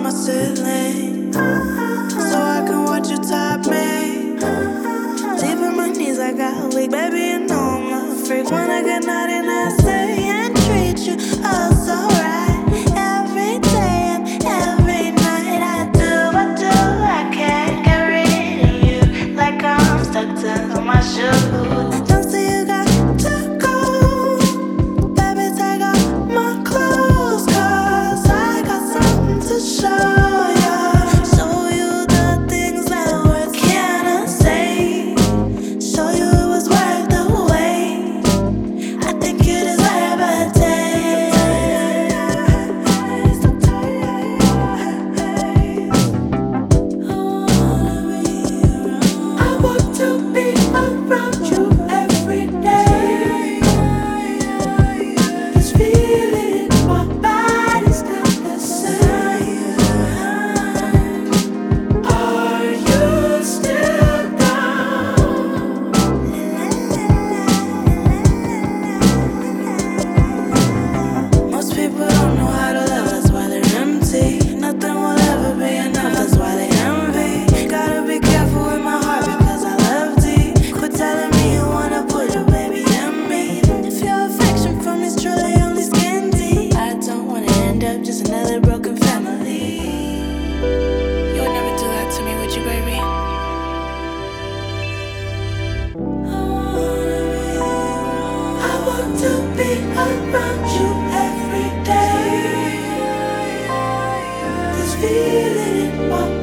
my ceiling, so I can watch you top me. Deep in my knees, I got weak. Baby, you know I'm a freak. When I get naughty and I say and treat you oh so right. Every day and every night I do. I can't get rid of you, like I'm stuck to my shoes. Don't say you got to go. Baby, take off my clothes, 'cause I got something to show you. Show you the things that words cannot say. Show you it was worth the wait. I think you deserve a taste. I want to be around you every day. This feeling in my body's not the same. Are you still down? Most people don't know how to love, that's why they're empty. Nothing will ever be enough, that's why they envy. Gotta be careful with my heart because I love deep. Quit telling me you wanna put your baby in me. If your affection from me is truly only skin deep, I don't wanna end up just another broken family. You would never do that to me, would you, baby? I want to be around you every day. This feeling in my